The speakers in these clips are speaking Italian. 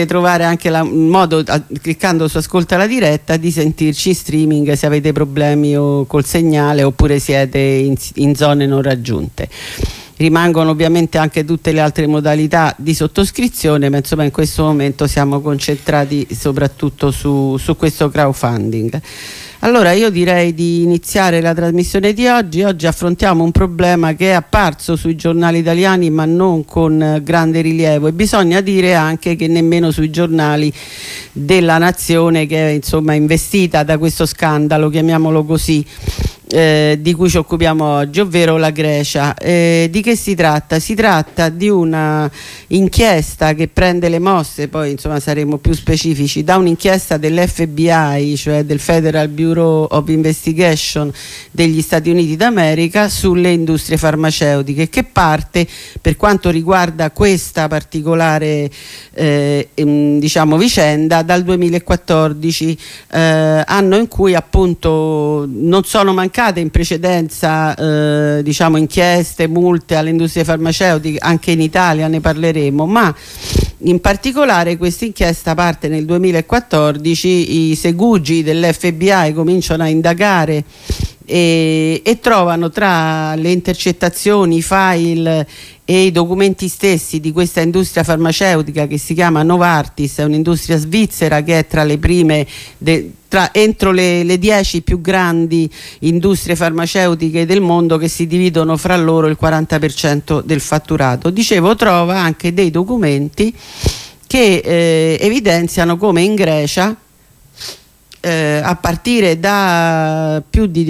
trovare anche un modo, cliccando su ascolta la diretta, di sentirci in streaming se avete problemi col segnale oppure siete in zone non raggiunte. Rimangono ovviamente anche tutte le altre modalità di sottoscrizione, ma insomma in questo momento siamo concentrati soprattutto su questo crowdfunding. Allora io direi di iniziare la trasmissione di oggi. Oggi affrontiamo un problema che è apparso sui giornali italiani ma non con grande rilievo, e bisogna dire anche che nemmeno sui giornali della nazione che è insomma investita da questo scandalo, chiamiamolo così, di cui ci occupiamo oggi, ovvero la Grecia. Di che si tratta? Si tratta di una inchiesta che prende le mosse, poi insomma saremo più specifici, da un'inchiesta dell'FBI, cioè del Federal Bureau of Investigation degli Stati Uniti d'America, sulle industrie farmaceutiche, che parte, per quanto riguarda questa particolare diciamo vicenda, dal 2014, anno in cui appunto non sono mancate in precedenza diciamo inchieste, multe alle industrie farmaceutiche, anche in Italia ne parleremo, ma in particolare questa inchiesta parte nel 2014, i segugi dell'FBI cominciano a indagare e trovano tra le intercettazioni, i file e i documenti stessi di questa industria farmaceutica che si chiama Novartis, è un'industria svizzera che è tra le prime, entro le 10 più grandi industrie farmaceutiche del mondo, che si dividono fra loro il 40% del fatturato. Dicevo, trova anche dei documenti che evidenziano come in Grecia, a partire da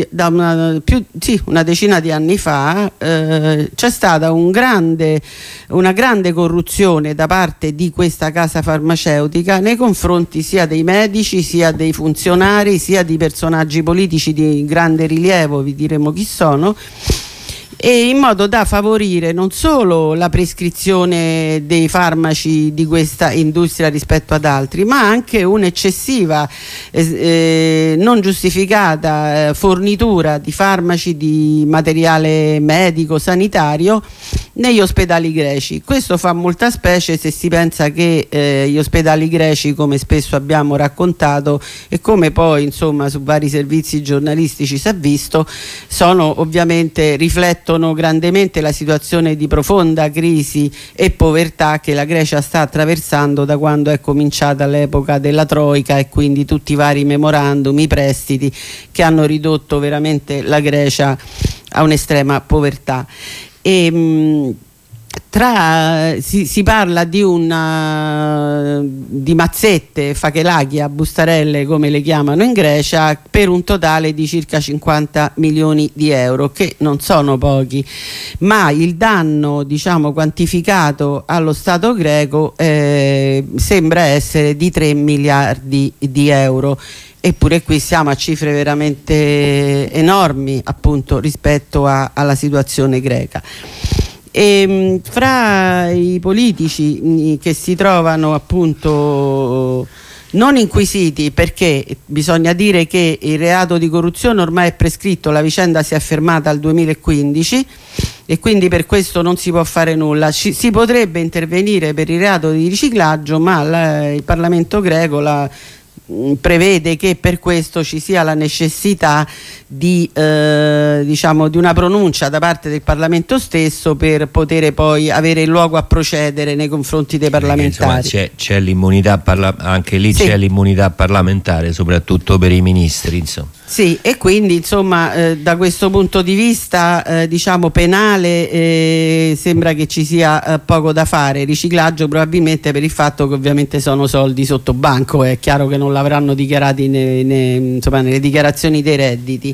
una decina di anni fa, c'è stata una grande corruzione da parte di questa casa farmaceutica nei confronti sia dei medici, sia dei funzionari, sia di personaggi politici di grande rilievo, vi diremo chi sono, e in modo da favorire non solo la prescrizione dei farmaci di questa industria rispetto ad altri, ma anche un'eccessiva non giustificata fornitura di farmaci, di materiale medico sanitario negli ospedali greci. Questo fa molta specie se si pensa che gli ospedali greci, come spesso abbiamo raccontato e come poi insomma su vari servizi giornalistici si è visto, ovviamente riflettono grandemente la situazione di profonda crisi e povertà che la Grecia sta attraversando da quando è cominciata l'epoca della Troika, e quindi tutti i vari memorandum, i prestiti che hanno ridotto veramente la Grecia a un'estrema povertà. Si parla di mazzette, fachelachia, bustarelle come le chiamano in Grecia, per un totale di circa 50 milioni di euro, che non sono pochi, ma il danno diciamo quantificato allo Stato greco sembra essere di 3 miliardi di euro. Eppure qui siamo a cifre veramente enormi appunto rispetto alla situazione greca. E fra i politici che si trovano appunto non inquisiti, perché bisogna dire che il reato di corruzione ormai è prescritto, la vicenda si è fermata al 2015 e quindi per questo non si può fare nulla. Si potrebbe intervenire per il reato di riciclaggio, ma il Parlamento greco prevede che per questo ci sia la necessità di una pronuncia da parte del Parlamento stesso per poter poi avere il luogo a procedere nei confronti dei parlamentari. Insomma, c'è l'immunità anche lì, sì. C'è l'immunità parlamentare soprattutto per i ministri, insomma. Sì, e quindi insomma da questo punto di vista penale sembra che ci sia poco da fare. Riciclaggio probabilmente per il fatto che ovviamente sono soldi sotto banco, è chiaro che non l'avranno dichiarati nelle dichiarazioni dei redditi,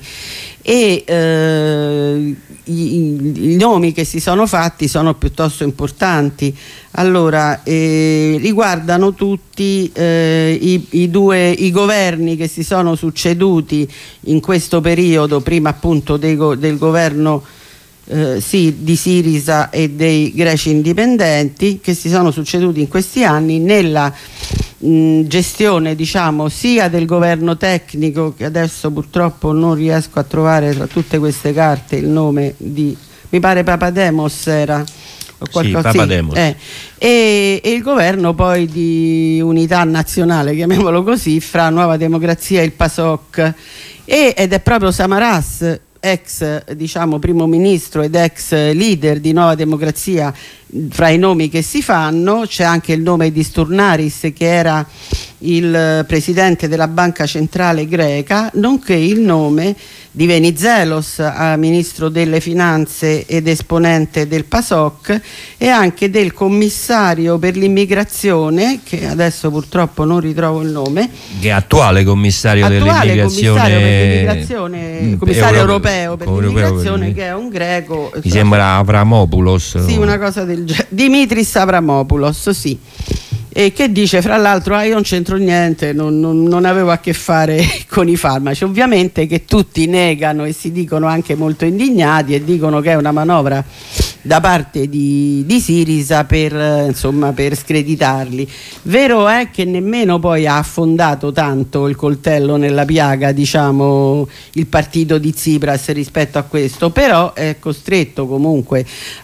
e i nomi che si sono fatti sono piuttosto importanti. Allora, riguardano tutti i governi che si sono succeduti in questo periodo, prima appunto del governo di Sirisa e dei greci indipendenti, che si sono succeduti in questi anni nella gestione diciamo sia del governo tecnico, che adesso purtroppo non riesco a trovare tra tutte queste carte il nome di, mi pare Papademos era, Sì, Papademos. E il governo poi di unità nazionale, chiamiamolo così, fra Nuova Democrazia e il PASOK, ed è proprio Samaras, ex diciamo primo ministro ed ex leader di Nuova Democrazia, fra i nomi che si fanno c'è anche il nome di Stournaris, che era il presidente della Banca Centrale Greca, nonché il nome di Venizelos, ministro delle Finanze ed esponente del PASOK, e anche del commissario per l'immigrazione, che adesso purtroppo non ritrovo il nome, che è attuale commissario dell'immigrazione, commissario europeo per l'immigrazione, che è un greco, mi sembra Avramopoulos, sì, una cosa del genere, Dimitris Avramopoulos, sì. E che dice fra l'altro io non c'entro niente, non avevo a che fare con i farmaci. Ovviamente che tutti negano e si dicono anche molto indignati e dicono che è una manovra da parte di Sirisa per screditarli. Vero è che nemmeno poi ha affondato tanto il coltello nella piaga, diciamo, il partito di Tsipras rispetto a questo, però è costretto comunque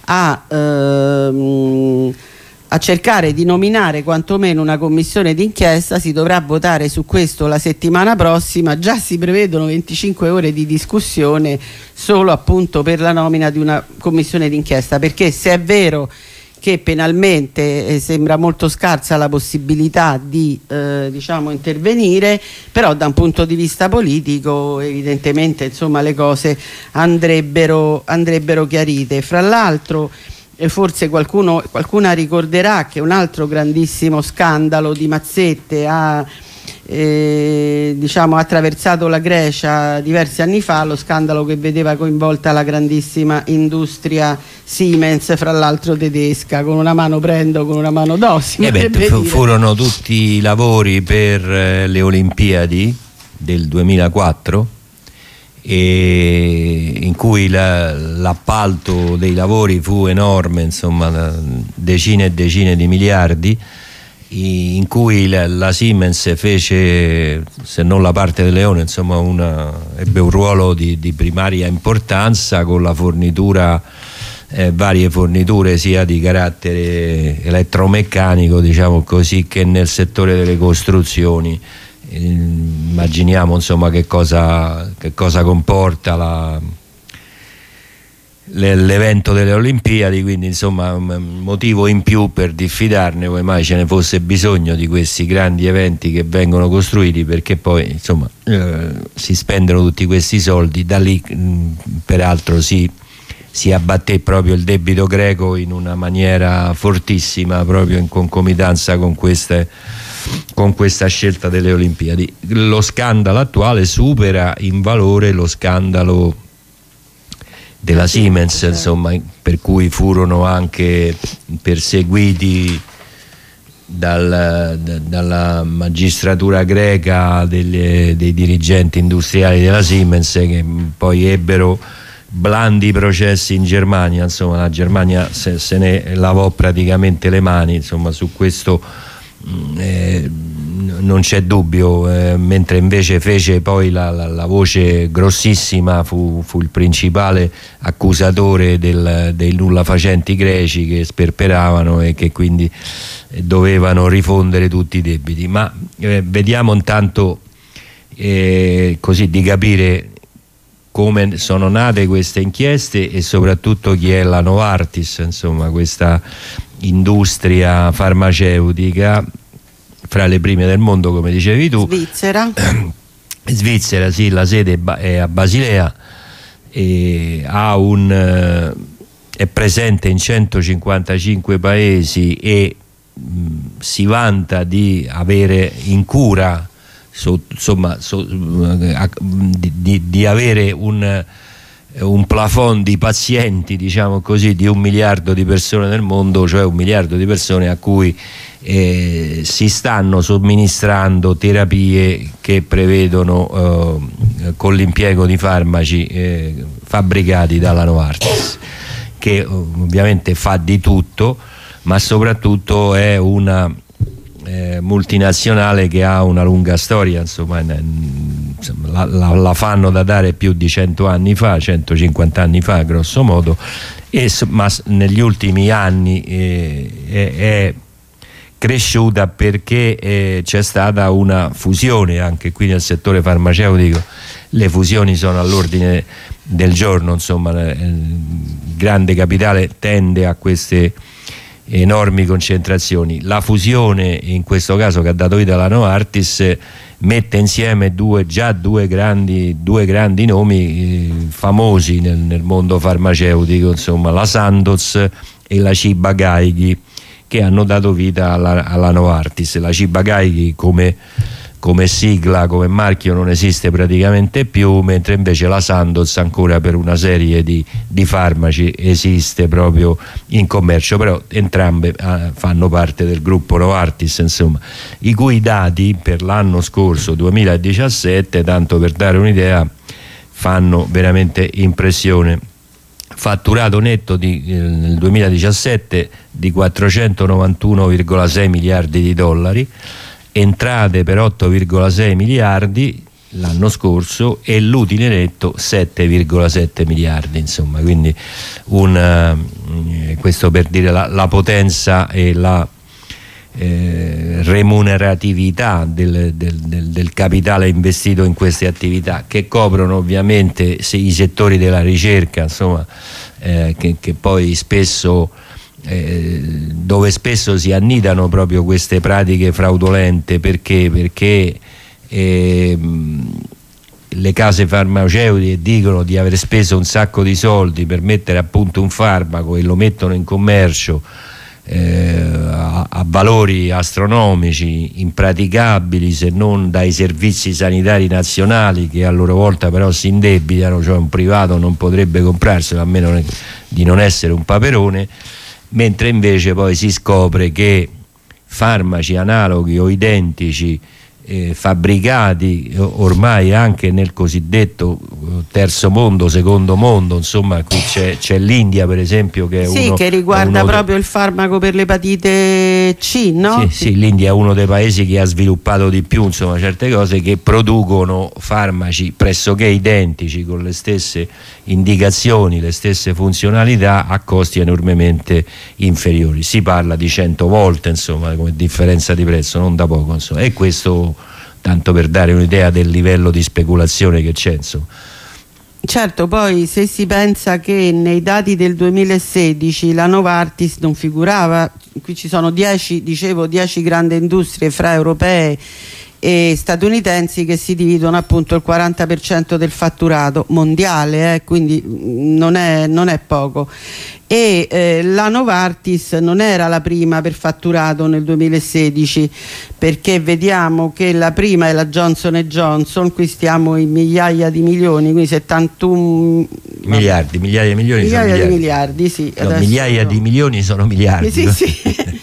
a cercare di nominare quantomeno una commissione d'inchiesta. Si dovrà votare su questo la settimana prossima, già si prevedono 25 ore di discussione solo appunto per la nomina di una commissione d'inchiesta, perché se è vero che penalmente sembra molto scarsa la possibilità di intervenire, però da un punto di vista politico evidentemente le cose andrebbero chiarite. Fra l'altro forse qualcuna ricorderà che un altro grandissimo scandalo di mazzette ha attraversato la Grecia diversi anni fa, lo scandalo che vedeva coinvolta la grandissima industria Siemens, fra l'altro tedesca. Con una mano prendo, con una mano do, furono tutti i lavori per le Olimpiadi del 2004, e in cui l'appalto dei lavori fu enorme, decine e decine di miliardi, in cui la Siemens fece, se non la parte del leone, ebbe un ruolo di primaria importanza, con la fornitura, varie forniture sia di carattere elettromeccanico, diciamo così, che nel settore delle costruzioni. Immaginiamo che cosa comporta l'evento delle Olimpiadi, quindi un motivo in più per diffidarne, come mai ce ne fosse bisogno di questi grandi eventi che vengono costruiti, perché poi si spendono tutti questi soldi. Da lì peraltro si abbatté proprio il debito greco in una maniera fortissima, proprio in concomitanza con questa scelta delle Olimpiadi. Lo scandalo attuale supera in valore lo scandalo della Siemens, per cui furono anche perseguiti dalla magistratura greca dei dirigenti industriali della Siemens, che poi ebbero blandi processi in Germania. La Germania se ne lavò praticamente le mani, su questo non c'è dubbio, mentre invece fece poi la voce grossissima, fu il principale accusatore dei nullafacenti greci, che sperperavano e che quindi dovevano rifondere tutti i debiti. Ma vediamo intanto così di capire come sono nate queste inchieste e soprattutto chi è la Novartis, questa industria farmaceutica fra le prime del mondo, come dicevi tu. Svizzera, sì, la sede è a Basilea, e è presente in 155 paesi e si vanta di avere in cura di avere un plafond di pazienti, diciamo così, di 1 miliardo di persone nel mondo, cioè 1 miliardo di persone a cui si stanno somministrando terapie che prevedono con l'impiego di farmaci fabbricati dalla Novartis, che ovviamente fa di tutto, ma soprattutto è una multinazionale che ha una lunga storia, insomma, la fanno da dare più di 100 anni fa, 150 anni fa grosso modo, ma negli ultimi anni è cresciuta perché c'è stata una fusione anche qui nel settore farmaceutico. Le fusioni sono all'ordine del giorno, insomma, il grande capitale tende a queste enormi concentrazioni. La fusione in questo caso che ha dato vita alla Novartis mette insieme due grandi nomi famosi nel mondo farmaceutico, insomma, la Sandoz e la Ciba Geigy, che hanno dato vita alla Novartis. La Ciba Geigy come sigla, come marchio non esiste praticamente più, mentre invece la Sandoz ancora per una serie di farmaci esiste proprio in commercio, però entrambe fanno parte del gruppo Novartis, insomma, i cui dati per l'anno scorso 2017, tanto per dare un'idea, fanno veramente impressione. Fatturato netto nel 2017 di 491,6 miliardi di dollari, entrate per 8,6 miliardi l'anno scorso e l'utile netto 7,7 miliardi, insomma, quindi questo per dire la potenza e la remuneratività del capitale investito in queste attività, che coprono ovviamente i settori della ricerca, insomma, che poi spesso dove spesso si annidano proprio queste pratiche fraudolente, perché le case farmaceutiche dicono di aver speso un sacco di soldi per mettere a punto un farmaco e lo mettono in commercio a valori astronomici, impraticabili se non dai servizi sanitari nazionali, che a loro volta però si indebitano, cioè un privato non potrebbe comprarselo a meno di non essere un paperone, mentre invece poi si scopre che farmaci analoghi o identici fabbricati ormai anche nel cosiddetto terzo mondo, secondo mondo, insomma, qui c'è l'India per esempio, che è che riguarda proprio il farmaco per l'epatite C, no? Sì, l'India è uno dei paesi che ha sviluppato di più, insomma, certe cose, che producono farmaci pressoché identici con le stesse indicazioni, le stesse funzionalità a costi enormemente inferiori. Si parla di 100 volte, insomma, come differenza di prezzo, non da poco, insomma. E questo tanto per dare un'idea del livello di speculazione che c'è, insomma. Certo, poi se si pensa che nei dati del 2016 la Novartis non figurava, qui ci sono 10 grandi industrie fra europee e statunitensi che si dividono appunto il 40% del fatturato mondiale, quindi non è poco. E la Novartis non era la prima per fatturato nel 2016, perché vediamo che la prima è la Johnson & Johnson, qui stiamo in migliaia di milioni, quindi 71 miliardi, migliaia di miliardi, sì. No, migliaia di milioni sono miliardi. Sì.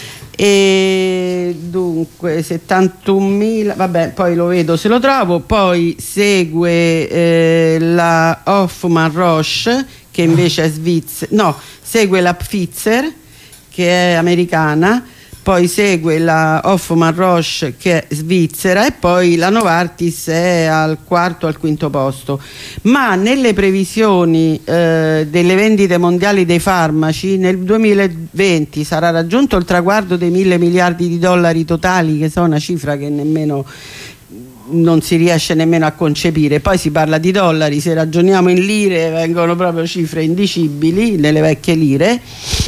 E dunque 71.000, vabbè, poi lo vedo se lo trovo. Poi segue la Hoffmann Roche, che invece è segue la Pfizer, che è americana, poi segue la Hoffmann Roche, che è svizzera, e poi la Novartis è al quarto, al quinto posto. Ma nelle previsioni delle vendite mondiali dei farmaci, nel 2020 sarà raggiunto il traguardo dei 1.000 miliardi di dollari totali, che sono una cifra che nemmeno non si riesce nemmeno a concepire. Poi si parla di dollari, se ragioniamo in lire vengono proprio cifre indicibili nelle vecchie lire,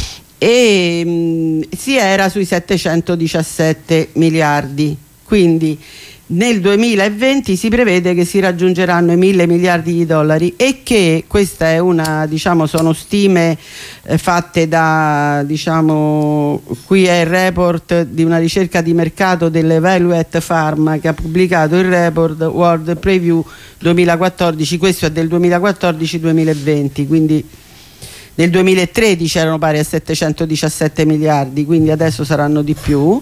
e si era sui 717 miliardi, quindi nel 2020 si prevede che si raggiungeranno i 1.000 miliardi di dollari, e che questa è sono stime fatte da, qui è il report di una ricerca di mercato dell'Evaluate Pharma, che ha pubblicato il report World Preview 2014, questo è del 2014-2020, quindi nel 2013 erano pari a 717 miliardi, quindi adesso saranno di più,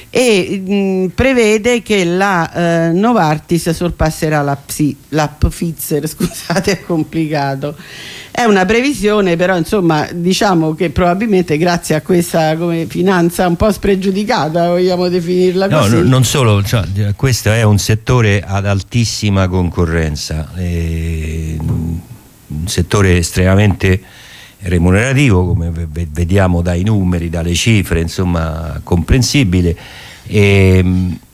e prevede che la Novartis sorpasserà la Pfizer, scusate, è complicato. È una previsione, però insomma diciamo che probabilmente grazie a questa finanza un po' spregiudicata, vogliamo definirla così. No, non solo, cioè, questo è un settore ad altissima concorrenza, un settore estremamente remunerativo, come vediamo dai numeri, dalle cifre, insomma comprensibile, e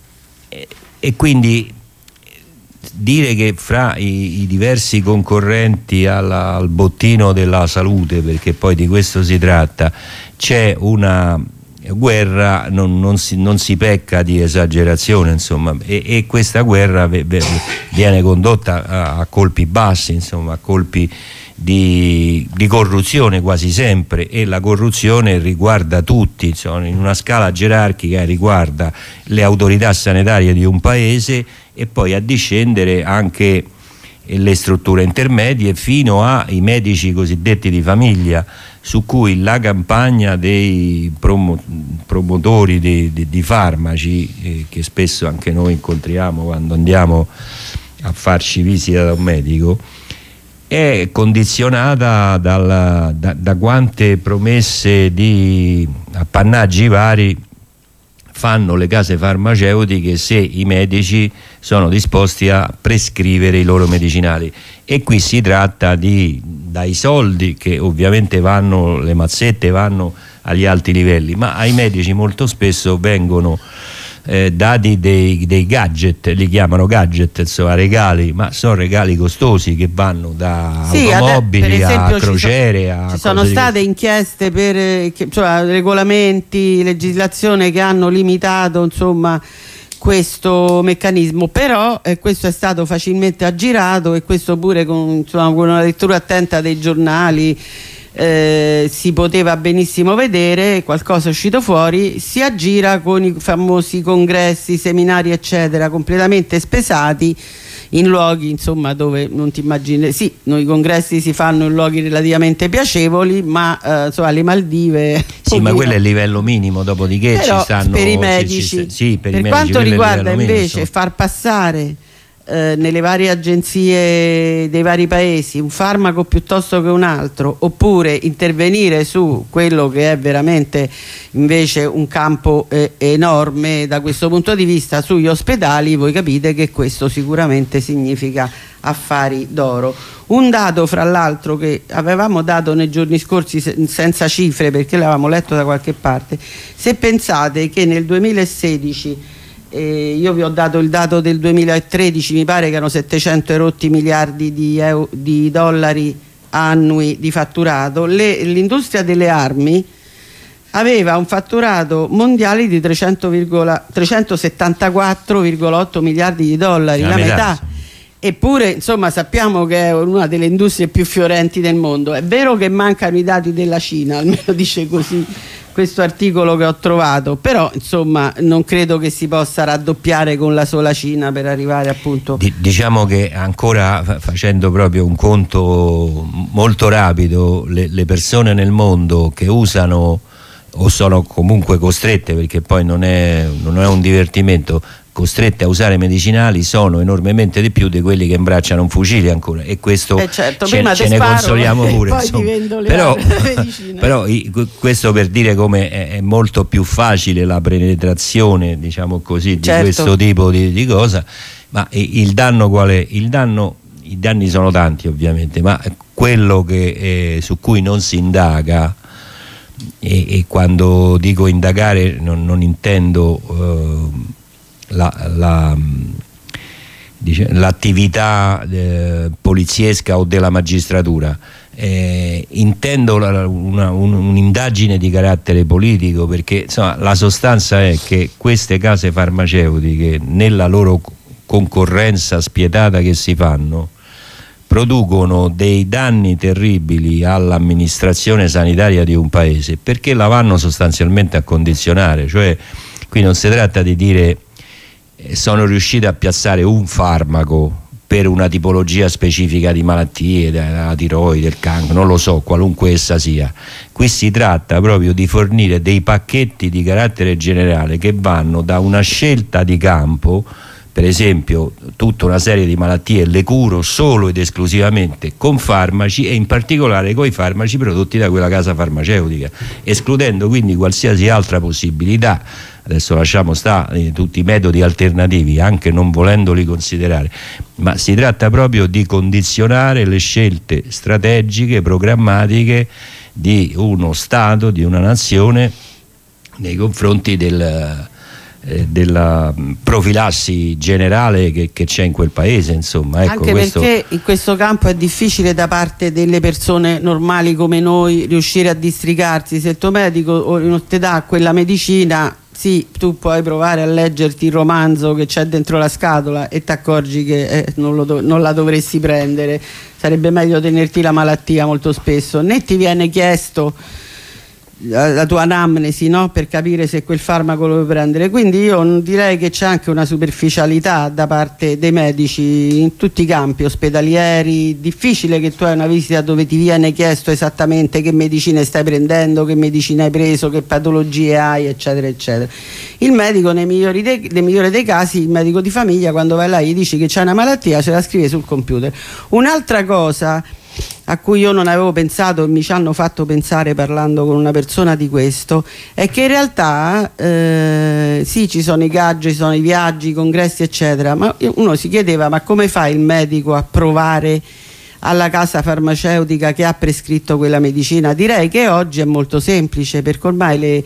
quindi dire che fra i diversi concorrenti al bottino della salute, perché poi di questo si tratta, c'è una guerra, non si pecca di esagerazione, insomma, e questa guerra viene condotta a colpi bassi, insomma, a colpi di corruzione quasi sempre, e la corruzione riguarda tutti, insomma, in una scala gerarchica riguarda le autorità sanitarie di un paese e poi a discendere anche le strutture intermedie fino ai medici cosiddetti di famiglia, su cui la campagna dei promotori di farmaci, che spesso anche noi incontriamo quando andiamo a farci visita da un medico, è condizionata da quante promesse di appannaggi vari fanno le case farmaceutiche se i medici sono disposti a prescrivere i loro medicinali. E qui si tratta dai soldi, che ovviamente vanno, le mazzette vanno agli alti livelli, ma ai medici molto spesso vengono dati dei gadget, li chiamano gadget, insomma regali, ma sono regali costosi che vanno da automobili a crociere. Ci sono state inchieste per regolamenti, legislazione che hanno limitato, insomma, questo meccanismo, però questo è stato facilmente aggirato, e questo pure con una lettura attenta dei giornali si poteva benissimo vedere. Qualcosa è uscito fuori. Si aggira con i famosi congressi, seminari eccetera, completamente spesati in luoghi, insomma, dove non ti immagini. Sì, i congressi si fanno in luoghi relativamente piacevoli, ma insomma, le Maldive, sì, ma quello è il livello minimo, dopodiché però ci stanno per i medici. Per quanto riguarda invece far passare nelle varie agenzie dei vari paesi un farmaco piuttosto che un altro, oppure intervenire su quello che è veramente invece un campo enorme da questo punto di vista, sugli ospedali, voi capite che questo sicuramente significa affari d'oro. Un dato, fra l'altro, che avevamo dato nei giorni scorsi senza cifre perché l'avevamo letto da qualche parte: se pensate che nel 2016 io vi ho dato il dato del 2013, mi pare che erano 700 erotti miliardi di dollari annui di fatturato, l'industria delle armi aveva un fatturato mondiale di 374,8 miliardi di dollari, la metà. Eppure, insomma, sappiamo che è una delle industrie più fiorenti del mondo. È vero che mancano i dati della Cina, almeno dice così questo articolo che ho trovato, però insomma non credo che si possa raddoppiare con la sola Cina per arrivare, appunto. Diciamo che ancora, facendo proprio un conto molto rapido, le persone nel mondo che usano o sono comunque costrette, perché poi non è un divertimento, costrette a usare medicinali sono enormemente di più di quelli che imbracciano un fucile ancora, e questo certo, ce ne consoliamo pure, poi ti vendo le però questo per dire come è molto più facile la penetrazione, diciamo così, di questo tipo di cosa. Ma il danno qual è? I danni sono tanti ovviamente, ma quello che su cui non si indaga, e quando dico indagare non intendo l'attività poliziesca o della magistratura, intendo un'indagine di carattere politico, perché insomma la sostanza è che queste case farmaceutiche, nella loro concorrenza spietata che si fanno, producono dei danni terribili all'amministrazione sanitaria di un paese, perché la vanno sostanzialmente a condizionare. Cioè, qui non si tratta di dire sono riusciti a piazzare un farmaco per una tipologia specifica di malattie, della tiroide, del cancro, non lo so, qualunque essa sia. Qui si tratta proprio di fornire dei pacchetti di carattere generale che vanno da una scelta di campo, per esempio tutta una serie di malattie le curo solo ed esclusivamente con farmaci, e in particolare con i farmaci prodotti da quella casa farmaceutica, escludendo quindi qualsiasi altra possibilità. Adesso lasciamo stare tutti i metodi alternativi, anche non volendoli considerare, ma si tratta proprio di condizionare le scelte strategiche, programmatiche di uno Stato, di una nazione nei confronti della profilassi generale che c'è in quel paese, insomma. Ecco, anche perché in questo campo è difficile da parte delle persone normali come noi riuscire a districarsi. Se il tuo medico non ti dà quella medicina, sì, tu puoi provare a leggerti il romanzo che c'è dentro la scatola e ti accorgi che non la dovresti prendere. Sarebbe meglio tenerti la malattia molto spesso, né ti viene chiesto la tua anamnesi, no? Per capire se quel farmaco lo puoi prendere. Quindi io direi che c'è anche una superficialità da parte dei medici in tutti i campi ospedalieri. Difficile che tu hai una visita dove ti viene chiesto esattamente che medicine stai prendendo, che medicine hai preso, che patologie hai, eccetera eccetera. Il medico nel migliore dei casi, il medico di famiglia, quando vai là gli dici che c'è una malattia, ce la scrive sul computer. Un'altra cosa a cui io non avevo pensato e mi ci hanno fatto pensare parlando con una persona di questo, è che in realtà sì, ci sono i gadget, ci sono i viaggi, i congressi eccetera, ma uno si chiedeva: ma come fa il medico a provare alla casa farmaceutica che ha prescritto quella medicina? Direi che oggi è molto semplice, perché ormai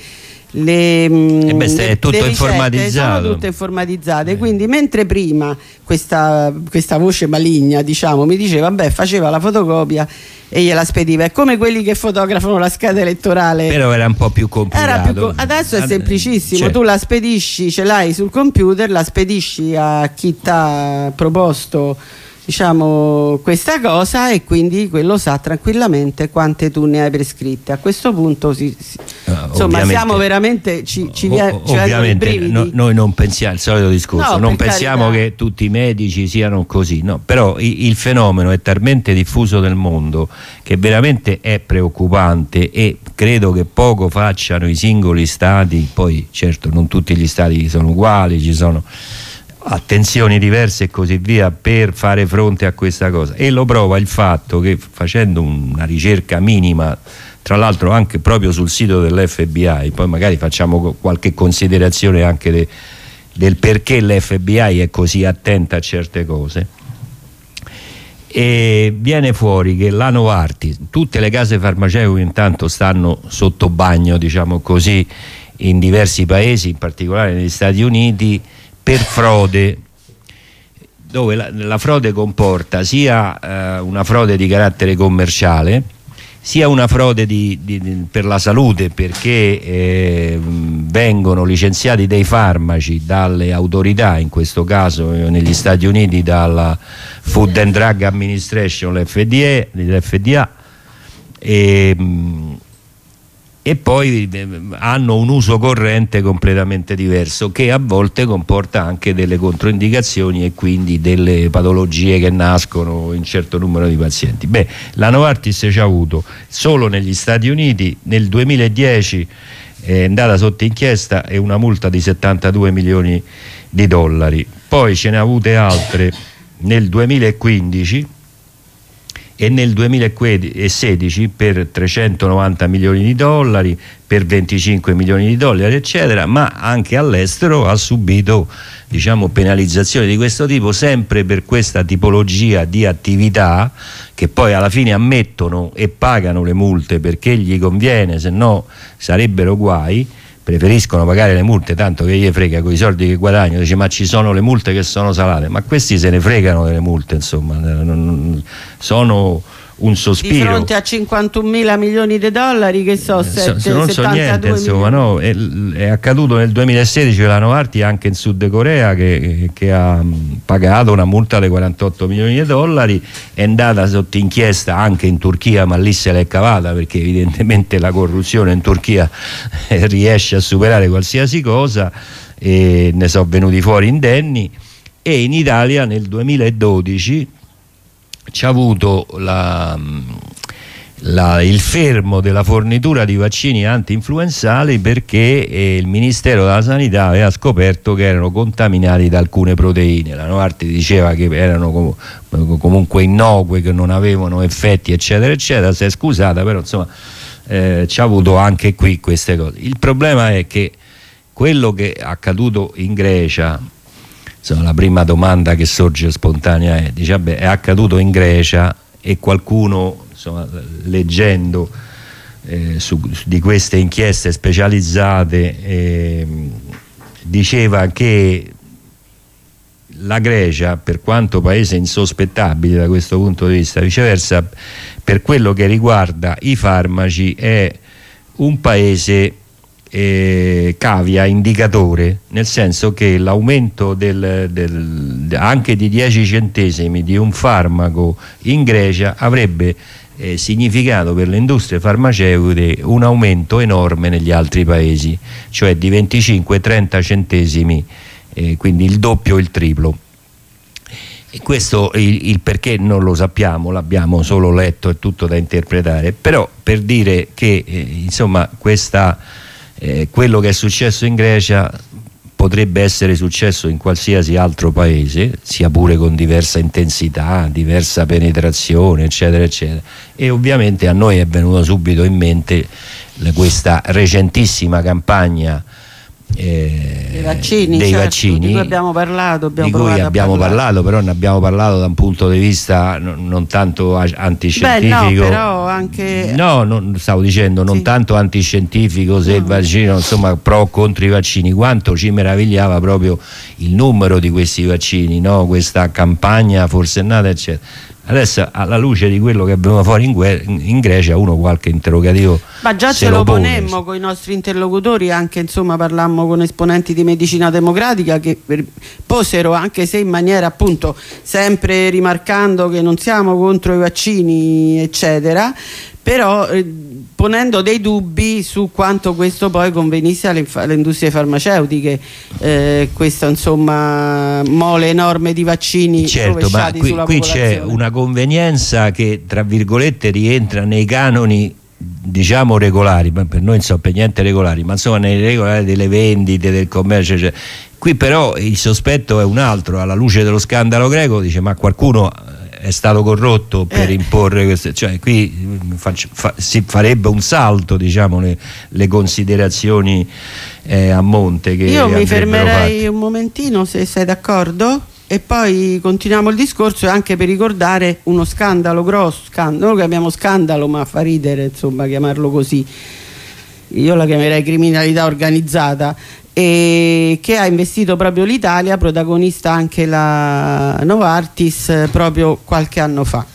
è tutto informatizzato. Sono tutte informatizzate, quindi mentre prima questa voce maligna, diciamo, mi diceva vabbè, faceva la fotocopia e gliela spediva, è come quelli che fotografano la scheda elettorale, però era un po' più complicato. Adesso è semplicissimo, certo. Tu la spedisci, ce l'hai sul computer, la spedisci a chi ti ha proposto, diciamo, questa cosa, e quindi quello sa tranquillamente quante tu ne hai prescritte. A questo punto insomma siamo veramente ci ovviamente noi non pensiamo il solito discorso, non pensiamo che tutti i medici siano così, no, però il fenomeno è talmente diffuso nel mondo che veramente è preoccupante, e credo che poco facciano i singoli stati. Poi certo non tutti gli stati sono uguali, ci sono attenzioni diverse e così via per fare fronte a questa cosa, e lo prova il fatto che, facendo una ricerca minima, tra l'altro anche proprio sul sito dell'FBI, poi magari facciamo qualche considerazione anche del perché l'FBI è così attenta a certe cose, e viene fuori che la Novartis, tutte le case farmaceutiche intanto stanno sotto bagno, diciamo così, in diversi paesi, in particolare negli Stati Uniti, per frode, dove la frode comporta sia una frode di carattere commerciale, sia una frode per la salute, perché vengono licenziati dei farmaci dalle autorità, in questo caso negli Stati Uniti dalla Food and Drug Administration, l'FDA, e poi hanno un uso corrente completamente diverso, che a volte comporta anche delle controindicazioni e quindi delle patologie che nascono in un certo numero di pazienti. La Novartis ci ha avuto solo negli Stati Uniti nel 2010 è andata sotto inchiesta e una multa di 72 milioni di dollari, poi ce ne ha avute altre nel 2015 e nel 2016 per 390 milioni di dollari, per 25 milioni di dollari eccetera, ma anche all'estero ha subito, diciamo, penalizzazioni di questo tipo, sempre per questa tipologia di attività, che poi alla fine ammettono e pagano le multe perché gli conviene, se no sarebbero guai. Preferiscono pagare le multe, tanto che gli frega con i soldi che guadagno. Dice: ma ci sono le multe che sono salate, ma questi se ne fregano delle multe, insomma, sono un sospiro di fronte a 51 mila milioni di dollari, che non so niente, insomma, no? È accaduto nel 2016 che la Novartis, anche in Sud Corea, che ha pagato una multa di 48 milioni di dollari, è andata sotto inchiesta anche in Turchia, ma lì se l'è cavata, perché evidentemente la corruzione in Turchia riesce a superare qualsiasi cosa, e ne sono venuti fuori indenni. e in Italia nel 2012 c'è avuto il fermo della fornitura di vaccini anti-influenzali perché il Ministero della Sanità aveva scoperto che erano contaminati da alcune proteine. La Novartis diceva che erano comunque innocue, che non avevano effetti eccetera eccetera, si è scusata, però insomma c'è avuto anche qui queste cose. Il problema è che quello che è accaduto in Grecia, insomma, la prima domanda che sorge spontanea è, dice, vabbè, è accaduto in Grecia e qualcuno, insomma, leggendo di queste inchieste specializzate diceva che la Grecia, per quanto paese insospettabile da questo punto di vista, viceversa per quello che riguarda i farmaci è un paese cavia, indicatore, nel senso che l'aumento anche di 10 centesimi di un farmaco in Grecia avrebbe significato per le industrie farmaceutiche un aumento enorme negli altri paesi, cioè di 25-30 centesimi, quindi il doppio, il triplo. E questo il perché non lo sappiamo, l'abbiamo solo letto, è tutto da interpretare, però per dire che insomma quello che è successo in Grecia potrebbe essere successo in qualsiasi altro paese, sia pure con diversa intensità, diversa penetrazione eccetera eccetera, e ovviamente a noi è venuto subito in mente questa recentissima campagna dei vaccini, di cui abbiamo parlato, però ne abbiamo parlato da un punto di vista non tanto antiscientifico. Beh, no, però anche non stavo dicendo non tanto antiscientifico, se il vaccino, insomma, pro o contro i vaccini, quanto ci meravigliava proprio il numero di questi vaccini, no? Questa campagna forsennata eccetera. Adesso, alla luce di quello che è venuto fuori in Grecia, uno qualche interrogativo, ma già ce lo ponemmo con i nostri interlocutori, anche insomma parlammo con esponenti di Medicina Democratica che posero, anche se in maniera appunto sempre rimarcando che non siamo contro i vaccini eccetera, però ponendo dei dubbi su quanto questo poi convenisse alle industrie farmaceutiche, questa insomma mole enorme di vaccini, certo, ma qui c'è una convenienza che tra virgolette rientra nei canoni, diciamo, regolari, per noi non so per niente regolari, ma insomma nei regolari delle vendite, del commercio eccetera. Qui però il sospetto è un altro, alla luce dello scandalo greco, dice, ma qualcuno è stato corrotto per imporre queste, cioè qui si farebbe un salto, diciamo, le considerazioni a monte che io mi fermerei un momentino, se sei d'accordo, e poi continuiamo il discorso, anche per ricordare uno scandalo grosso, noi lo chiamiamo scandalo ma fa ridere insomma chiamarlo così, io la chiamerei criminalità organizzata, e che ha investito proprio l'Italia, protagonista anche la Novartis proprio qualche anno fa.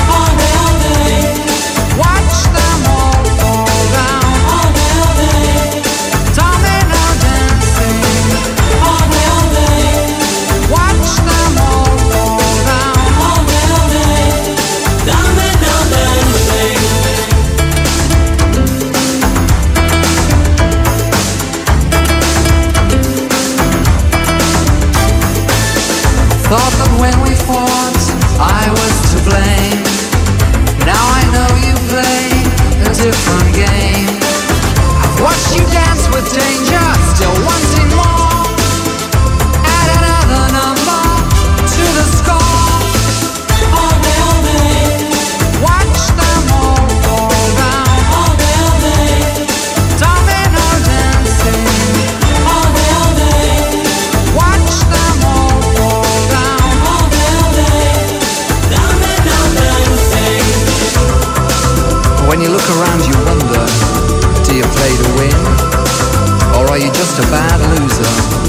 Watch them all fall down. Thought that when we fought I was to blame. Now I know you play a different game. I've watched you dance with danger, still wanting more. Add another number to the score. All day, watch them all fall down. All day, domino dancing. All day, watch them all fall down. All day, domino dancing. When you look around you wonder, do you play to win? Or are you just a bad loser?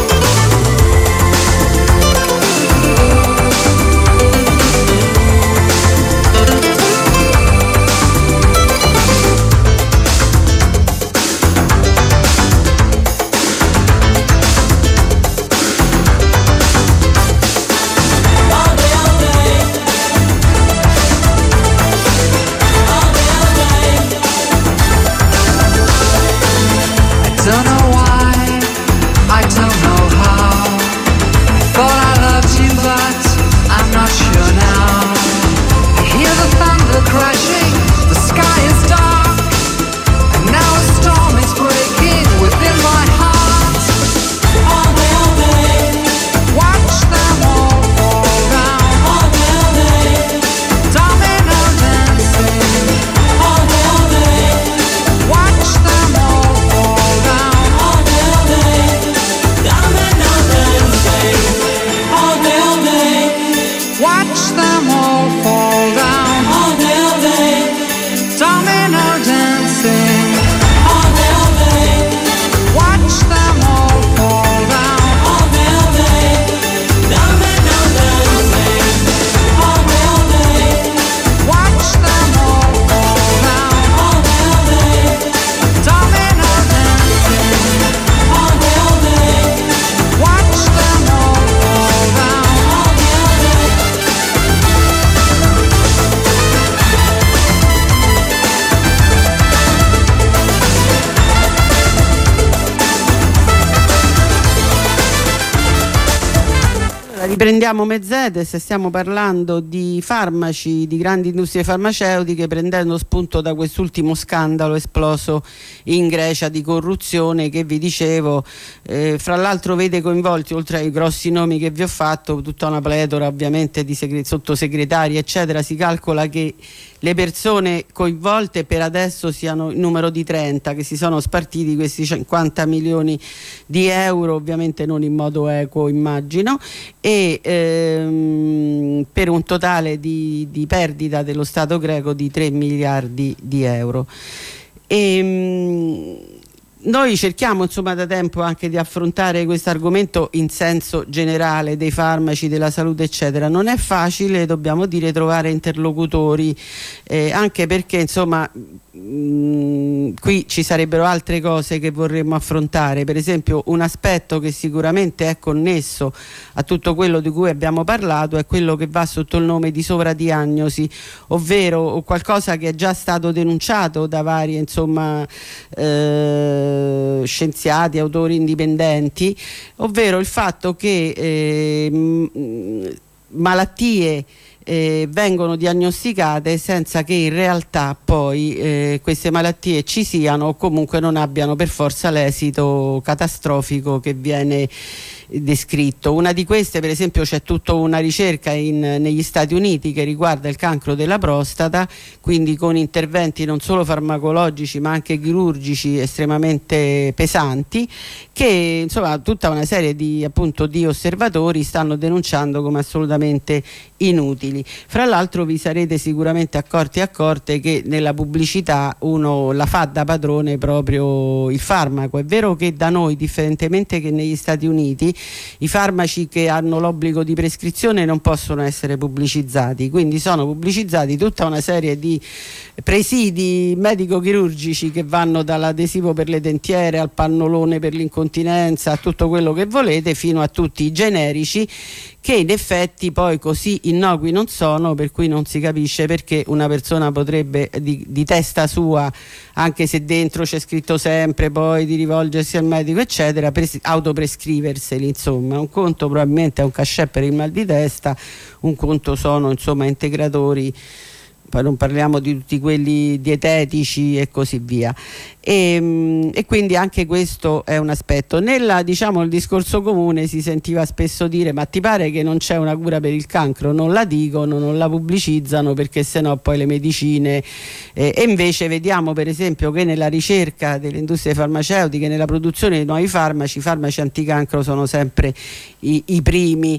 Don't know why, I don't know how. I thought I loved you, but I'm not sure now. I hear the thunder crashing, the sky is dark, and now a storm is breaking within my heart. All day, watch them all fall down. All day, domino dancing. All day, watch them all fall down. Watch them all fall down. All day, domino dancing. All day, watch them all fall down. All day, domino dancing. All day, watch them all fall down. All day, domino dancing. All day, watch them all fall down. Riprendiamo Mercedes, stiamo parlando di farmaci, di grandi industrie farmaceutiche, prendendo spunto da quest'ultimo scandalo esploso in Grecia di corruzione che vi dicevo, fra l'altro vede coinvolti, oltre ai grossi nomi che vi ho fatto, tutta una pletora ovviamente di sottosegretari eccetera. Si calcola che le persone coinvolte per adesso siano in numero di 30, che si sono spartiti questi 50 milioni di euro, ovviamente non in modo equo immagino, e per un totale di perdita dello Stato greco di 3 miliardi di euro. Noi cerchiamo insomma da tempo anche di affrontare questo argomento in senso generale dei farmaci, della salute eccetera. Non è facile, dobbiamo dire, trovare interlocutori, anche perché insomma qui ci sarebbero altre cose che vorremmo affrontare. Per esempio, un aspetto che sicuramente è connesso a tutto quello di cui abbiamo parlato è quello che va sotto il nome di sovradiagnosi, ovvero qualcosa che è già stato denunciato da vari insomma scienziati, autori indipendenti, ovvero il fatto che malattie vengono diagnosticate senza che in realtà poi queste malattie ci siano o comunque non abbiano per forza l'esito catastrofico che viene descritto. Una di queste, per esempio, c'è tutta una ricerca negli Stati Uniti che riguarda il cancro della prostata, quindi con interventi non solo farmacologici ma anche chirurgici estremamente pesanti, che insomma tutta una serie di appunto di osservatori stanno denunciando come assolutamente inutili. Fra l'altro vi sarete sicuramente accorti e accorte che nella pubblicità uno la fa da padrone proprio il farmaco. È vero che da noi, differentemente che negli Stati Uniti, i farmaci che hanno l'obbligo di prescrizione non possono essere pubblicizzati, quindi sono pubblicizzati tutta una serie di presidi medico-chirurgici che vanno dall'adesivo per le dentiere al pannolone per l'incontinenza, a tutto quello che volete, fino a tutti i generici, che in effetti poi così innocui non sono, per cui non si capisce perché una persona potrebbe di testa sua, anche se dentro c'è scritto sempre poi di rivolgersi al medico eccetera, autoprescriverseli. insomma. Un conto probabilmente è un cachet per il mal di testa, un conto sono insomma integratori, poi non parliamo di tutti quelli dietetici e così via, e quindi anche questo è un aspetto. Nel discorso comune si sentiva spesso dire: ma ti pare che non c'è una cura per il cancro? Non la dicono, non la pubblicizzano, perché sennò poi le medicine e invece vediamo per esempio che nella ricerca delle industrie farmaceutiche, nella produzione di nuovi farmaci, i farmaci anticancro sono sempre i primi.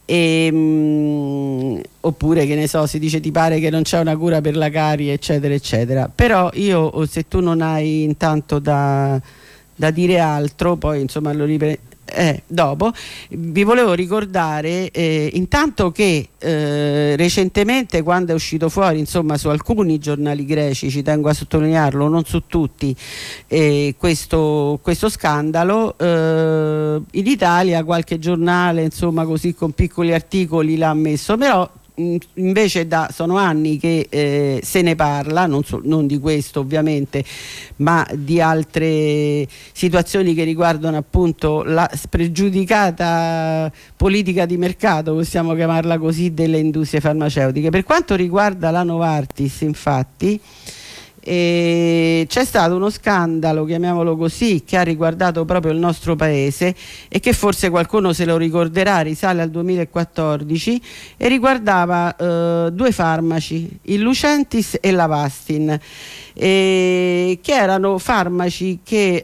Oppure, che ne so, si dice: ti pare che non c'è una cura per la carie, eccetera eccetera. Però io, se tu non hai intanto da dire altro, poi insomma lo dopo vi volevo ricordare intanto che recentemente, quando è uscito fuori insomma su alcuni giornali greci, ci tengo a sottolinearlo, non su tutti, questo scandalo, in Italia qualche giornale insomma così con piccoli articoli l'ha messo, però invece sono anni che se ne parla, non di questo ovviamente, ma di altre situazioni che riguardano appunto la spregiudicata politica di mercato, possiamo chiamarla così, delle industrie farmaceutiche. Per quanto riguarda la Novartis, infatti, c'è stato uno scandalo, chiamiamolo così, che ha riguardato proprio il nostro paese e che forse qualcuno se lo ricorderà, risale al 2014 e riguardava due farmaci, il Lucentis e l'Avastin, che erano farmaci che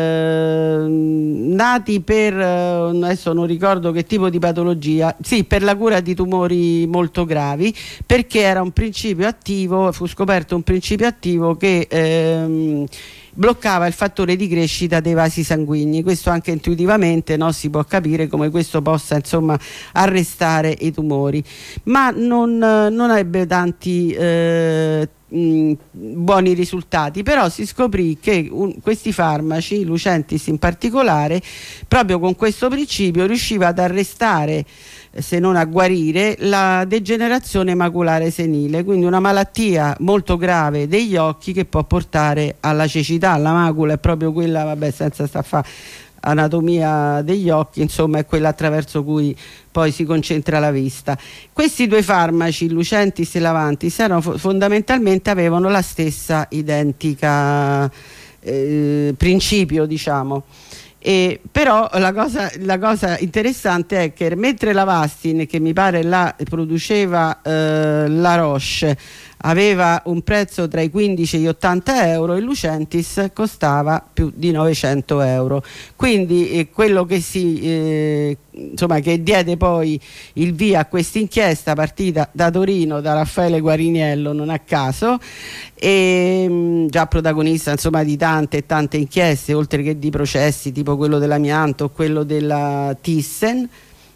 nati per adesso non ricordo che tipo di patologia, sì, per la cura di tumori molto gravi, perché era un principio attivo, fu scoperto un principio attivo che bloccava il fattore di crescita dei vasi sanguigni. Questo anche intuitivamente, no, si può capire come questo possa insomma arrestare i tumori, ma non ebbe tanti buoni risultati. Però si scoprì che questi farmaci, Lucentis in particolare, proprio con questo principio riusciva ad arrestare, se non a guarire, la degenerazione maculare senile, quindi una malattia molto grave degli occhi che può portare alla cecità. La macula è proprio quella, vabbè, senza sta fa anatomia degli occhi, insomma è quella attraverso cui poi si concentra la vista. Questi due farmaci, Lucentis e l'Avantis, fondamentalmente avevano la stessa identica principio, diciamo. Però la cosa interessante è che mentre l'Avastin, che mi pare la produceva la Roche, aveva un prezzo tra i 15 e gli 80 euro, il Lucentis costava più di 900 euro. Quindi quello che insomma, che diede poi il via a questa inchiesta, partita da Torino, da Raffaele Guariniello, non a caso, e già protagonista insomma di tante e tante inchieste, oltre che di processi tipo quello dell'amianto o quello della Thyssen,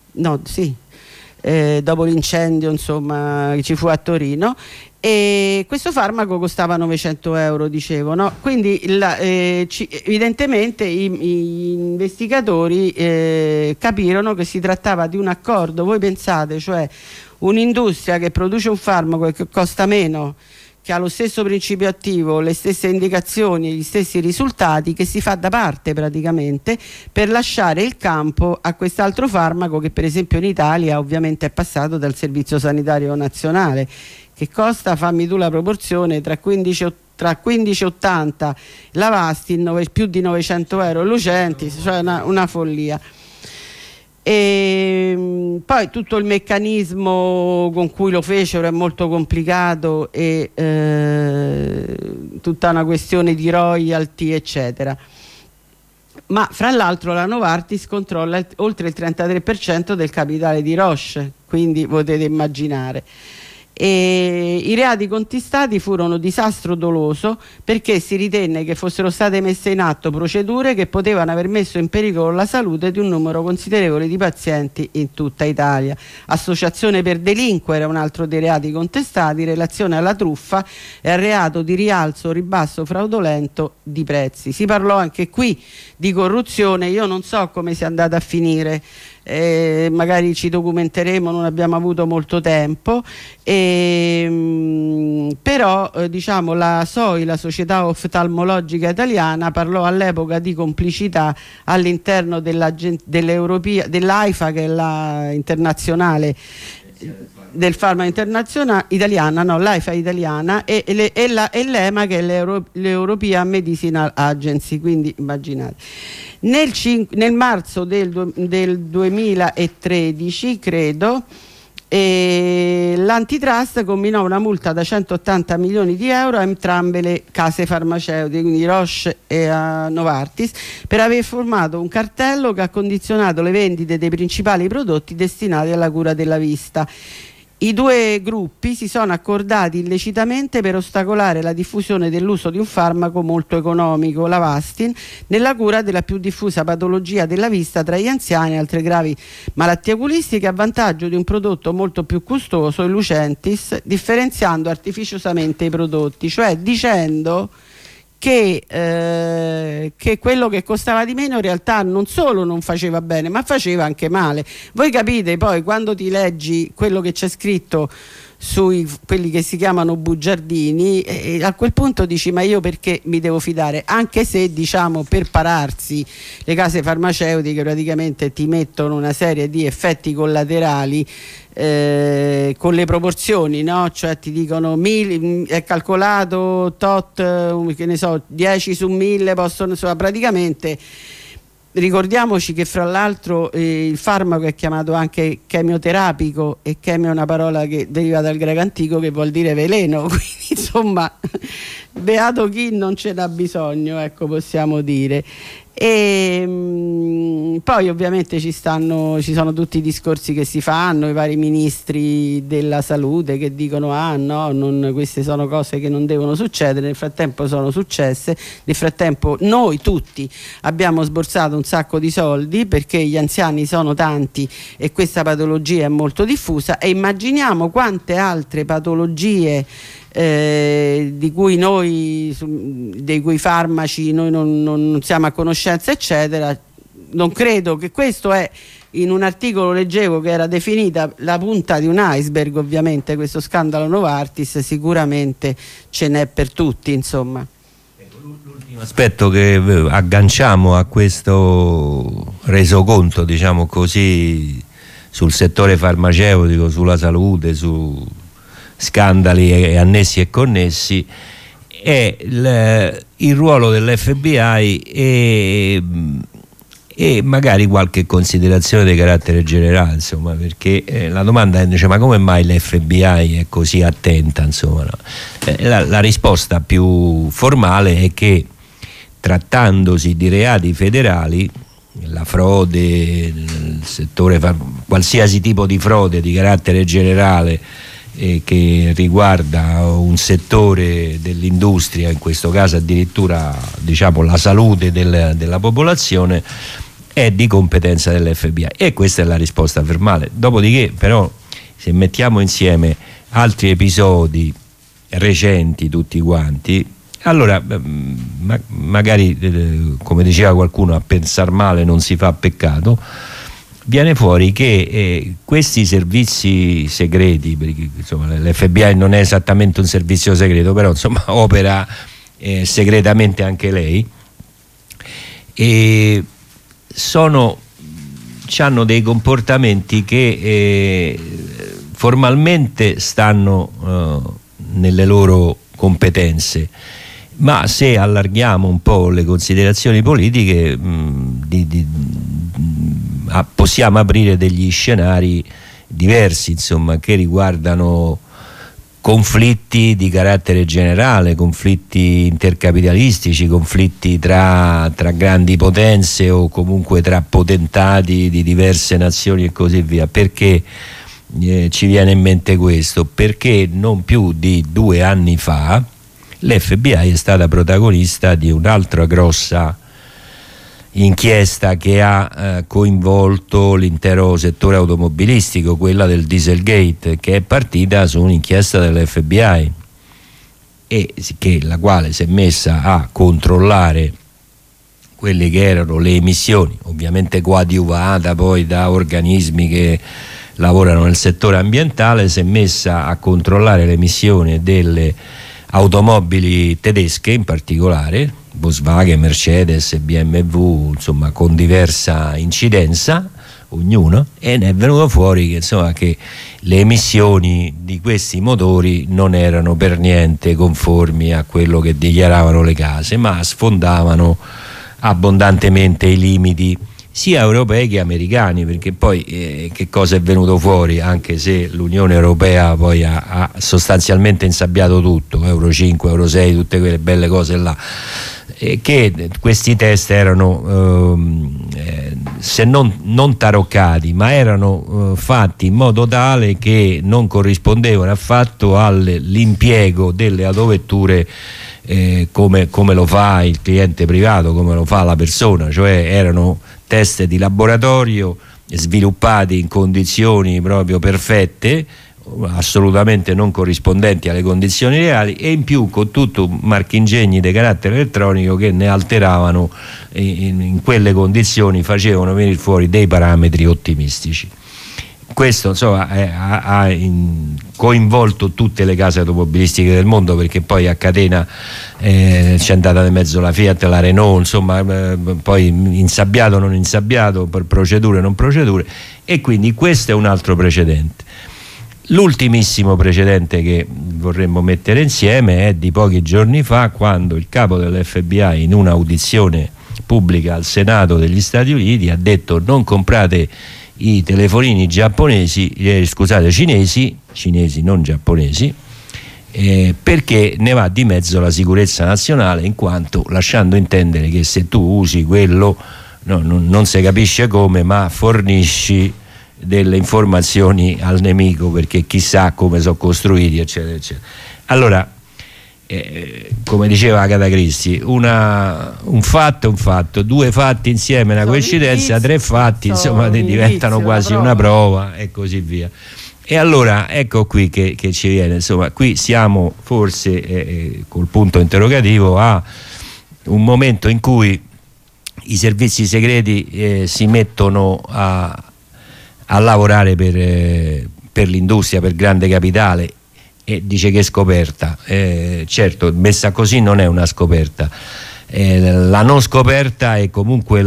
dopo l'incendio insomma che ci fu a Torino. E questo farmaco costava 900 euro, dicevo, no? Quindi evidentemente gli investigatori capirono che si trattava di un accordo. Voi pensate, cioè un'industria che produce un farmaco che costa meno, che ha lo stesso principio attivo, le stesse indicazioni, gli stessi risultati, che si fa da parte praticamente per lasciare il campo a quest'altro farmaco che per esempio in Italia ovviamente è passato dal Servizio Sanitario Nazionale, che costa, fammi tu la proporzione, tra 15 e 80 l'Avastin, più di 900 euro Lucentis, cioè una follia. E poi tutto il meccanismo con cui lo fecero è molto complicato e tutta una questione di royalty eccetera. Ma fra l'altro la Novartis controlla oltre il 33% del capitale di Roche, quindi potete immaginare. E i reati contestati furono disastro doloso, perché si ritenne che fossero state messe in atto procedure che potevano aver messo in pericolo la salute di un numero considerevole di pazienti in tutta Italia. Associazione per delinquere è un altro dei reati contestati, relazione alla truffa e al reato di rialzo o ribasso fraudolento di prezzi. Si parlò anche qui di corruzione, io non so come sia andata a finire magari ci documenteremo, non abbiamo avuto molto tempo, però diciamo la SOI, la Società Oftalmologica Italiana, parlò all'epoca di complicità all'interno dell'AIFA, che è la internazionale del farmaco internazionale italiana, no, l'AIFA italiana, e l'EMA, che è l'European Medicinal Agency. Quindi immaginate, nel marzo del 2013 credo, l'antitrust comminò una multa da 180 milioni di euro a entrambe le case farmaceutiche, quindi Roche e Novartis, per aver formato un cartello che ha condizionato le vendite dei principali prodotti destinati alla cura della vista. I due gruppi si sono accordati illecitamente per ostacolare la diffusione dell'uso di un farmaco molto economico, l'Avastin, nella cura della più diffusa patologia della vista tra gli anziani e altre gravi malattie oculistiche, a vantaggio di un prodotto molto più costoso, il Lucentis, differenziando artificiosamente i prodotti, cioè dicendo che quello che costava di meno in realtà non solo non faceva bene, ma faceva anche male. Voi capite poi, quando ti leggi quello che c'è scritto sui quelli che si chiamano bugiardini, a quel punto dici: ma io perché mi devo fidare? Anche se, diciamo, per pararsi le case farmaceutiche praticamente ti mettono una serie di effetti collaterali con le proporzioni, no? Cioè ti dicono è calcolato tot, che ne so, 10 su 1000 possono, insomma, praticamente. Ricordiamoci che fra l'altro il farmaco è chiamato anche chemioterapico, e chemio è una parola che deriva dal greco antico, che vuol dire veleno, quindi insomma beato chi non ce n'ha bisogno, ecco, possiamo dire. E poi ovviamente ci sono tutti i discorsi che si fanno, i vari ministri della salute che dicono: ah no, queste sono cose che non devono succedere. Nel frattempo sono successe, nel frattempo noi tutti abbiamo sborsato un sacco di soldi, perché gli anziani sono tanti e questa patologia è molto diffusa, e immaginiamo quante altre patologie dei cui farmaci noi non siamo a conoscenza, eccetera. Non credo che questo è, in un articolo leggevo che era definita la punta di un iceberg, ovviamente questo scandalo Novartis, sicuramente ce n'è per tutti, insomma. L'ultimo aspetto che agganciamo a questo resoconto, diciamo così, sul settore farmaceutico, sulla salute, su scandali annessi e connessi, è il ruolo dell'FBI e magari qualche considerazione di carattere generale, insomma, perché la domanda è: ma come mai l'FBI è così attenta, insomma, no? La risposta più formale è che, trattandosi di reati federali, la frode, il settore, qualsiasi tipo di frode di carattere generale che riguarda un settore dell'industria, in questo caso addirittura, diciamo, la salute della popolazione, è di competenza dell'FBI, e questa è la risposta formale. Dopodiché però, se mettiamo insieme altri episodi recenti tutti quanti, allora magari, come diceva qualcuno, a pensar male non si fa peccato. Viene fuori che questi servizi segreti, perché insomma l'FBI non è esattamente un servizio segreto, però insomma opera segretamente anche lei, e hanno dei comportamenti che formalmente stanno nelle loro competenze, ma se allarghiamo un po' le considerazioni politiche possiamo aprire degli scenari diversi, insomma, che riguardano conflitti di carattere generale, conflitti intercapitalistici, conflitti tra grandi potenze o comunque tra potentati di diverse nazioni e così via. Perché ci viene in mente questo? Perché non più di 2 anni fa l'FBI è stata protagonista di un'altra grossa inchiesta che ha coinvolto l'intero settore automobilistico, quella del Dieselgate, che è partita su un'inchiesta dell'FBI e la quale si è messa a controllare quelle che erano le emissioni, ovviamente coadiuvata poi da organismi che lavorano nel settore ambientale, si è messa a controllare le emissioni delle automobili tedesche, in particolare Volkswagen, Mercedes, BMW, insomma con diversa incidenza ognuno, e ne è venuto fuori che, insomma, che le emissioni di questi motori non erano per niente conformi a quello che dichiaravano le case, ma sfondavano abbondantemente i limiti sia europei che americani, perché poi che cosa è venuto fuori, anche se l'Unione Europea poi ha sostanzialmente insabbiato tutto, Euro 5, Euro 6, tutte quelle belle cose là, che questi test erano se non taroccati, ma erano fatti in modo tale che non corrispondevano affatto all'impiego delle autovetture come lo fa il cliente privato, come lo fa la persona, cioè erano test di laboratorio sviluppati in condizioni proprio perfette, assolutamente non corrispondenti alle condizioni reali, e in più con tutto marchingegni di carattere elettronico che ne alteravano in quelle condizioni, facevano venire fuori dei parametri ottimistici. Questo insomma ha coinvolto tutte le case automobilistiche del mondo, perché poi a catena c'è andata di mezzo la Fiat, la Renault, insomma poi insabbiato non insabbiato, per procedure non procedure, e quindi questo è un altro precedente. L'ultimissimo precedente che vorremmo mettere insieme è di pochi giorni fa, quando il capo dell'FBI in un'audizione pubblica al Senato degli Stati Uniti ha detto: non comprate i telefonini giapponesi, cinesi non giapponesi, perché ne va di mezzo la sicurezza nazionale, in quanto lasciando intendere che se tu usi quello non si capisce come, ma fornisci delle informazioni al nemico, perché chissà come sono costruiti, eccetera eccetera. Allora, come diceva Agatha Christie, un fatto è un fatto, due fatti insieme una coincidenza, tre fatti insomma diventano quasi una prova, e così via. E allora ecco qui che ci viene, insomma, qui siamo forse col punto interrogativo a un momento in cui i servizi segreti si mettono a lavorare per l'industria, per grande capitale, e dice che è scoperta. Certo, messa così non è una scoperta. La non scoperta è comunque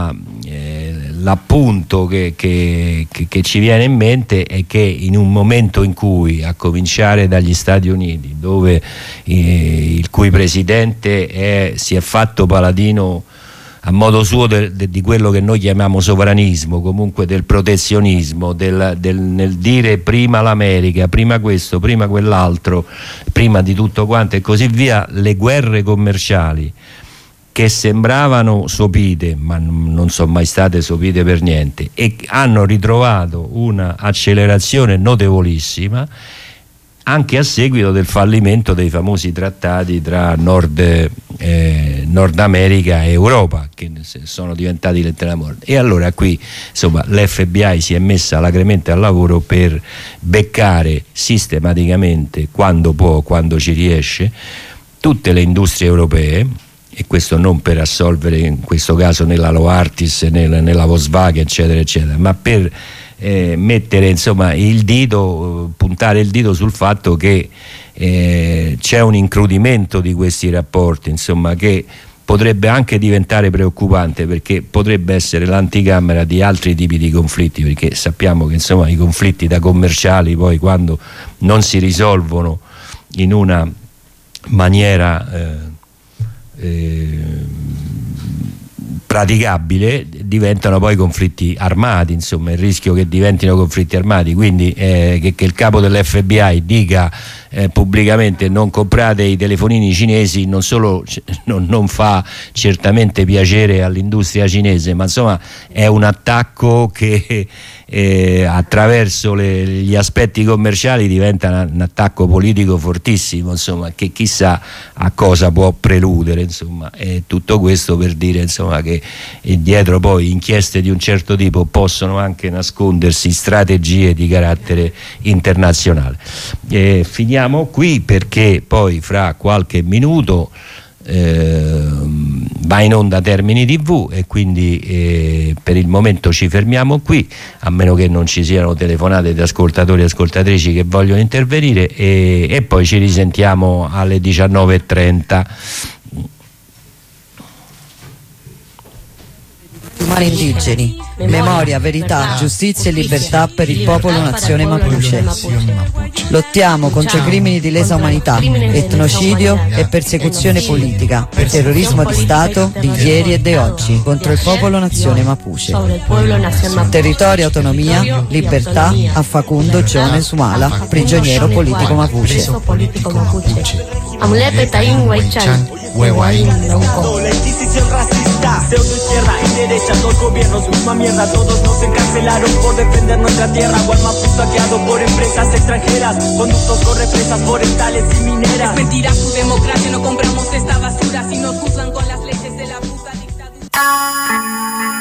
l'appunto che ci viene in mente, è che in un momento in cui, a cominciare dagli Stati Uniti, dove il cui presidente si è fatto paladino a modo suo di quello che noi chiamiamo sovranismo, comunque del protezionismo, nel dire prima l'America, prima questo, prima quell'altro, prima di tutto quanto e così via, le guerre commerciali che sembravano sopite, ma non sono mai state sopite per niente, e hanno ritrovato una accelerazione notevolissima anche a seguito del fallimento dei famosi trattati tra Nord America e Europa, che sono diventati lettera morta. E allora qui insomma l'FBI si è messa alacremente al lavoro per beccare sistematicamente, quando può, quando ci riesce, tutte le industrie europee, e questo non per assolvere in questo caso nella Novartis, nella Volkswagen eccetera eccetera, ma per mettere insomma il dito, puntare il dito sul fatto che c'è un incrudimento di questi rapporti, insomma, che potrebbe anche diventare preoccupante, perché potrebbe essere l'anticamera di altri tipi di conflitti, perché sappiamo che insomma i conflitti da commerciali poi, quando non si risolvono in una maniera praticabile, diventano poi conflitti armati, insomma il rischio che diventino conflitti armati, quindi che il capo dell'FBI dica pubblicamente non comprate i telefonini cinesi non solo non fa certamente piacere all'industria cinese, ma insomma è un attacco che attraverso gli aspetti commerciali diventa un attacco politico fortissimo, insomma, che chissà a cosa può preludere, insomma. E tutto questo per dire, insomma, che dietro poi inchieste di un certo tipo possono anche nascondersi strategie di carattere internazionale. Finiamo qui, perché poi fra qualche minuto va in onda Termini TV, e quindi per il momento ci fermiamo qui, a meno che non ci siano telefonate di ascoltatori e ascoltatrici che vogliono intervenire, e poi ci risentiamo alle 19:30. Umani indigeni, memoria, verità, giustizia e libertà per il popolo nazione Mapuche. Lottiamo contro i crimini di lesa umanità, etnocidio e persecuzione politica, terrorismo di Stato di ieri e di oggi contro il popolo nazione Mapuche. Territorio, autonomia, libertà a Facundo Gione Sumala, prigioniero politico Mapuche. La Inquisición racista, pseudo-izquierda y derecha, dos gobiernos, misma mierda. Todos nos encarcelaron por defender nuestra tierra. Gualmapu saqueado por empresas extranjeras, conductos con represas forestales y mineras. Es mentira su democracia, no compramos esta basura. Si nos juzgan con las leyes de la puta dictadura.